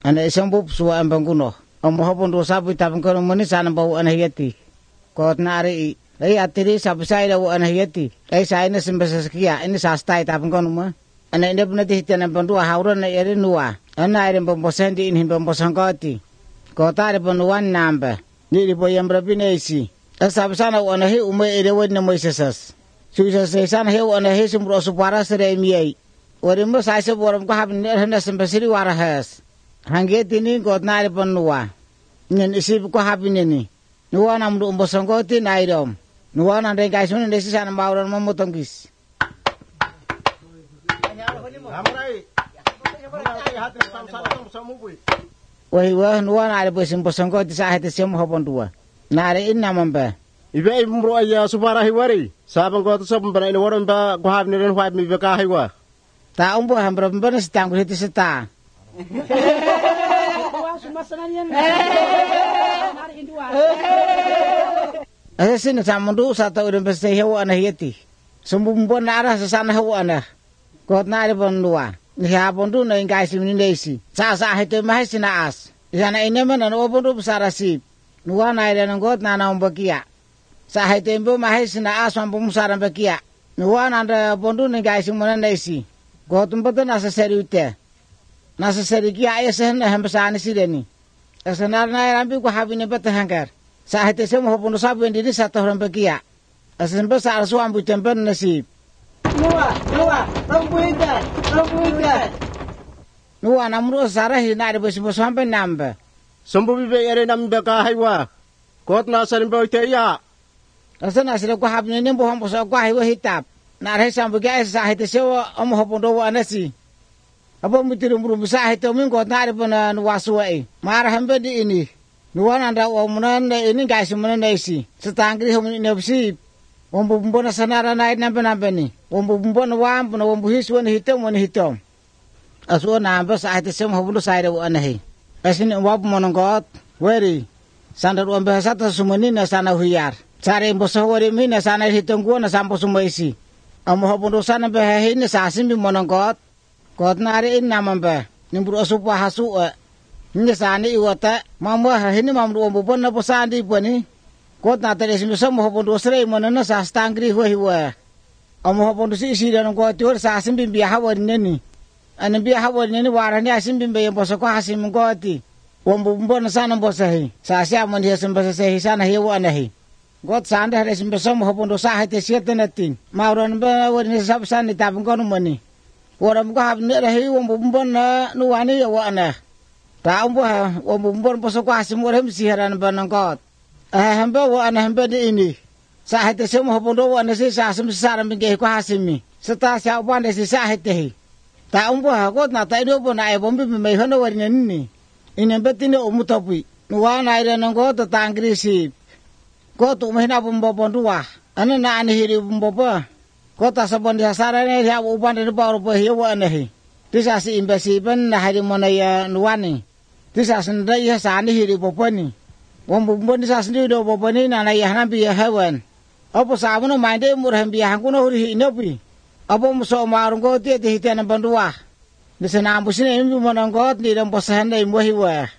Ana isambub suwa ambangkuno. Omohopon dosa pitapang kono mani sana bau anahiyati. Kot nari lai atiri sabsai daw anahiyati. Lai sai na simbasakia ini sastai tapang kono ma. Ana ina puna tihitian ambandua hauran na eri nuwa. Ana eri pamposendi inhin pamposangkoti. Kota eri panuan namba. Niri po yang berapinesi. Sabsana anahi umay edawad na may sasas. Suisasaysan hew anahi sumbro supara sere miyay. Warimbo saisa boram ko hapin na simbasiri warahas. Hangget ini kot nari panuwa. Nyan isip ko hapin ini. Nuwa namdu umbosangkoti na irom. Nuwa nandang kaisunan desi sana mauran mamutongkis. Wah nuwa nari besim posangkoti sa hati siya mohopon tuwa. Nari in naman ba? Ibe imro ay supara hiwari. Sabang ko to sa pambanay na waran ba kuhab ni rin huwag mi baka hiwa. Taong po hambra pambana sa tangko hiti sa ta. Asa sinasamundu sa tao rin basta hiwa na hiti. Sumbumbon na ara sa sana hiwa na. Kot na rin panduwa. Nihapon doon na yung kaisi mininesi. Sa hiti mahay sinaas. Isana inaman na naopon doon sa rasip. Nuwa na rin ang kot na naong bakia. Sa haitembo mahay sinaas mampumusarang bakia. Nuwa na rin pondo ng kaisi mininesi. Kot mbato nasa seriute. Nasa serikia ay asahan na hambasaan sileni. Asanar na irambi ko habi ni batahangkar. Sa haitese mo hapuno sabi hindi sa tohrang bakia. Asan ba sa arsuan butempen nasib. Nuwa, rambuhinda. Nuwa namro sarahi na rin basi mo sampai namba. Sambu bibe ere nam baka hiwa. Kot na sa rin ba ite iya. Asan na sila ko habi ni buhang po sa ko hiwa hitap. Narahi sambu kaya sa haitese mo hapuno wa anasi. Apa mitirum sa hito min kot na rin po na nuwasuwa eh. Maraham ba di ini. Nuwa nanda wa munan na ini guys munan na isi. Sa tangkiri humin inabsip. Wambubumbo na sanara na namba ni. Wambubumbo na wampu na wambuhiswa ni hitom. Aswa namba sa haitese mo hapuno sa rin wa anahi. Asin wapu monongkot, weri, sandar uambahasa ta sumani na sana huyar. Sare imbosa wari mi na sana hitongguan na sampo sumaisi. Amo hapuno sana bahahi na sasin bi monongkot. Kot nari in naman ba, nimburu asupa hasua. Hindi sana iwata, mamwa hini mamru uambupon na po sandi po ni. Kot natin isimisa mo hapuno srei monona sa stangri huwa. Amo hapuno si isira ng kot yor sa asin bimbiyaha wari nini. Anong biyaha wali nini warang niya simbimbe yung bosa ko hasim mong koti. Wambubumbo na sana bosahi. Sa siya mo niya simbasasahi sana hiwa nahi. Got sanda hara simbasa mo hapundo sa hati siyete natin. Mauran ba wali niya sabasan ni tapang ko numani. Waram ko hapin niya rahi wambubumbo na nuwani yawa na. Taong po ha, wambubumbo na bosa ko hasim mo rin siharan ba ng kot. Hamba wa na hamba di ini. Sa hati siya mo hapundo wa na siya sa asim sa sarang bingay ko hasim mi. Sa ta siya upan na siya sa hati. Taong po hakot na tayo po na ay bombi may hono wari na nini. Inambati na umutapi. Nuwa na ay ng ko tatangri sip. Ko tumahina bumbapon duwa. Ano na anihiri bumbapa. Ko tasabon di hasara na hiya upan na paro po hiya wa anahi. Tisa si imbasiban na hari mo na nuwani. Tisa sanda iya sa anihiri poponi. Wambubon di sa sandi do poponi na nayahanan biya hewan. Opo sa amo no mainde murhan biyahan ko na huri inapi. Apo mo sa umarong ko, tiyati hitian ng bandua. Nasa naampusin na yung bumanang ko, at nidang pasahan na yung wahiwa.